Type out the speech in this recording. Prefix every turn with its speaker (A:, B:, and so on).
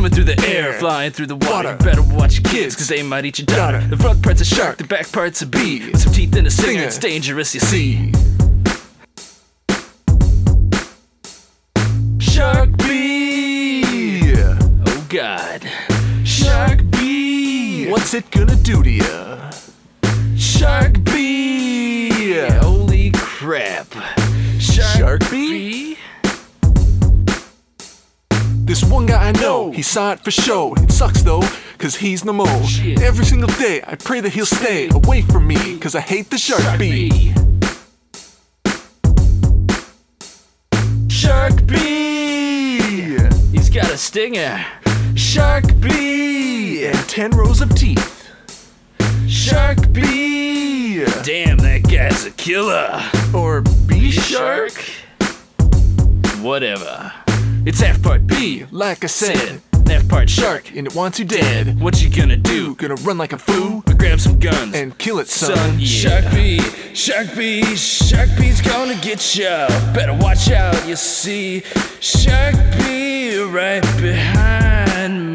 A: Coming through the air, flying through the water. You better watch your kids, cause they might eat your daughter. The front part's a shark, the back part's a bee. With some teeth and a stinger, it's dangerous, you see. Shark bee! Oh God. Shark bee!
B: What's it gonna do to ya?
A: Shark bee! Holy crap.
B: Shark bee? This one guy I know, he saw it for show. It sucks though, cause he's no more.
A: Shit.
B: Every single day, I pray that he'll stay away from me, cause I hate the shark bee.
A: Shark bee! He's got a stinger. Shark bee!
B: And 10 rows of teeth.
A: Shark bee! Damn, that guy's a killer.
B: Or bee shark?
A: Whatever. It's half part bee,
B: Like I said,
A: half part shark.
B: and it wants you dead.
A: What you gonna do?
B: Gonna run like a fool
A: Or grab some guns
B: and kill it, son.
A: Yeah. Shark bee's gonna get ya. Better watch out, you see. Shark bee right behind me.